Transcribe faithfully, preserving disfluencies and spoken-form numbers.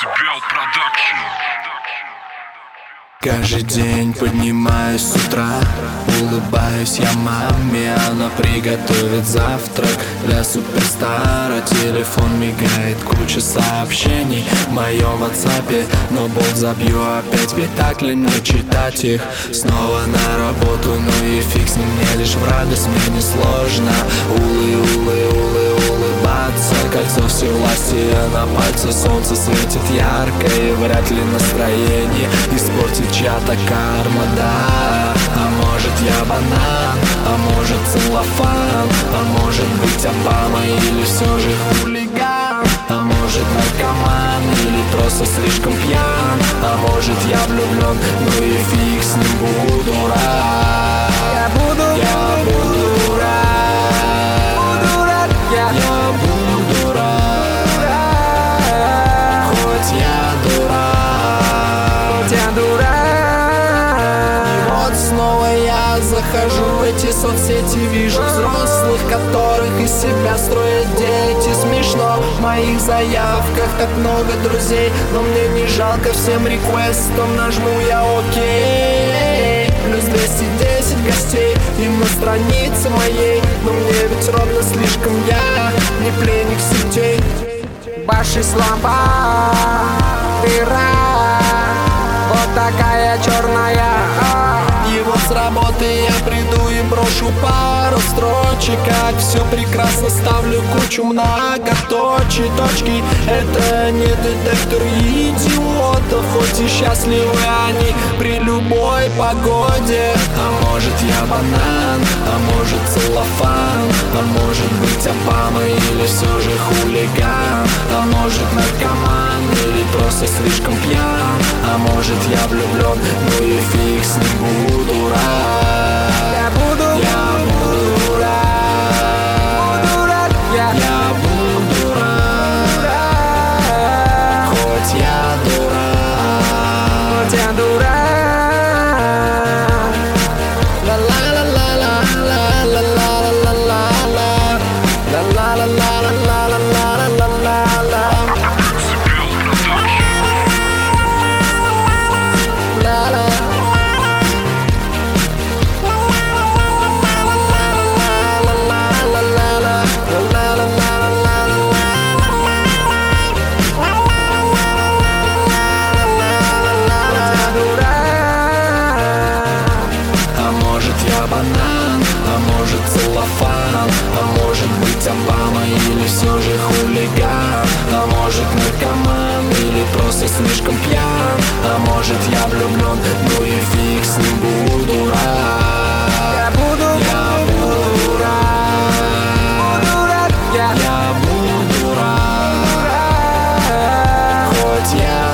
Децибел Продакшн. Каждый день поднимаюсь с утра, улыбаюсь я маме, она приготовит завтрак для суперстара. Телефон мигает, куча сообщений в моем ватсапе, но болт забью опять, ведь так ли мне читать их? Снова на работу, ну и фиг с ним, мне лишь в радость, мне не сложно. Улы, улы, улы, улыбаться, кольцо всей власти, а на пальце солнце светит ярко, и вряд ли настроение испортит чья-то карма, да. А может я банан, а может целлофан, а может быть Обама или все же хулиган. А может наркоман или просто слишком пьян. А может я влюблен, ну и фиг с ним, буду рад. Я буду, я буду рад, буду рад, я, я буду рад. Хоть я дурак, хоть я дурак. Снова я захожу в эти соцсети, вижу взрослых, которых из себя строят дети. Смешно, в моих заявках так много друзей, но мне не жалко, всем реквестом нажму я окей. Плюс двести десять гостей им на странице моей, но мне ведь ровно слишком, я не пленник сетей. Ваши слова, дыра, вот такая черная. И вот с работы я приду и брошу пару строчек, как все прекрасно, ставлю кучу многоточий. Точки — это не детектор идиотов, хоть и счастливы они при любой погоде. А может я банан, а может целлофан, а может быть Обама или все же хулиган. А может наркоман или просто слишком пьян. А может я влюблен, ну и фиг с ним, буду рад. Я буду, я буду рад, буду рад, я, я буду рад. Хоть я дурак, хоть я дурак. Ла ла ла ла ла ла ла ла ла ла ла ла ла ла ла ла ла ла ла. Банан, а может целлофан, а может быть Обама или все же хулиган. А может наркоман или просто слишком пьян. А может я влюблен, ну и фиг с ним, буду рад. Я буду, я буду рад, буду рад, я, я буду рад. Хоть я